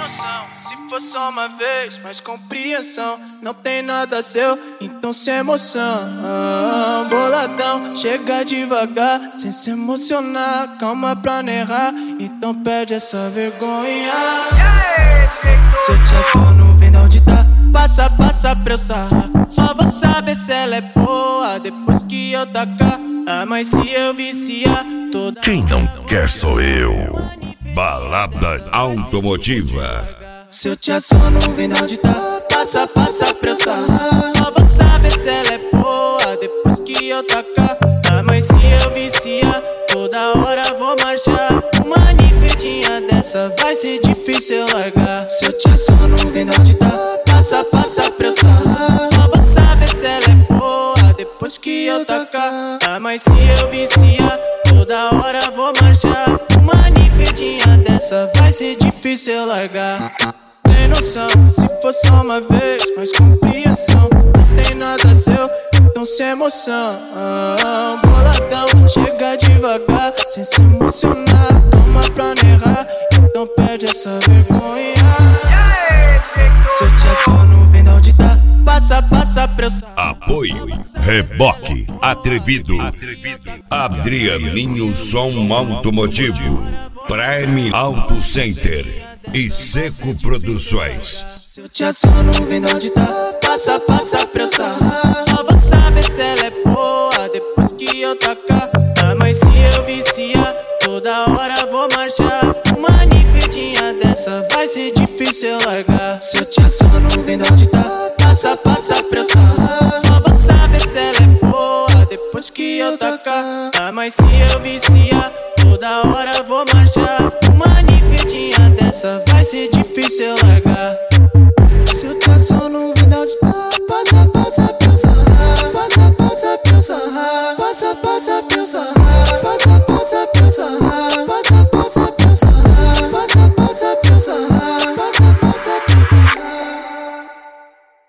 noção, se for só uma vez, mais compreensão. Não tem nada seu, então sem emoção. Boladão, chega devagar, sem se emocionar. Calma pra não errar, então perde essa vergonha. Se eu te aciono, vem da onde tá. Passa pra eu sarrar. Só vou saber se ela é boa depois que eu tacar. Ah, mas se eu viciar toda. Quem não quer sou eu. Balada automotiva. Se eu te aciono, vem da onde tá. Passa pra eu sarrar. Só vou saber se ela é boa depois que eu tacar. Ah, mas se eu viciar toda hora vou marchar. Uma nifedinha dessa vai ser difícil eu largar. Se eu te aciono, vem da onde tá. Passa pra eu sarrar. Só vou saber se ela é boa depois que eu tacar. Ah, mas se eu viciar toda hora vou marchar. Uma nifedinha dessa vai ser difícil eu largar. Tem noção, se for só uma vez, mais compreensão. Não tem nada seu, então sem emoção. Boladão, chega devagar, sem se emocionar. Toma pra não errar, então perde essa vergonha. Se eu te aciono, vem da onde tá. Passa pra eu sarrar. Apoio Reboque Atrevido, Adrianinho Som Automotivo, Prime Auto Center e Seco Produções. Se eu te aciono, vem da onde tá. Passa pra eu sarrar. Só vou saber se ela é boa depois que eu tacar. Ah, mas se eu viciar toda hora vou marchar. Uma nifedinha dessa vai ser difícil eu largar. Se eu te aciono, vem da onde tá. Passa pra eu sarrar. Só vou saber se ela é boa depois que eu tacar. Ah, mas se eu viciar toda hora vou marchar. Uma nifedinha dessa vai ser difícil eu largar. Se eu te aciono, vem da onde tá. Passa pra eu sarrar. Passa pra eu sarrar. Passa pra eu sarrar.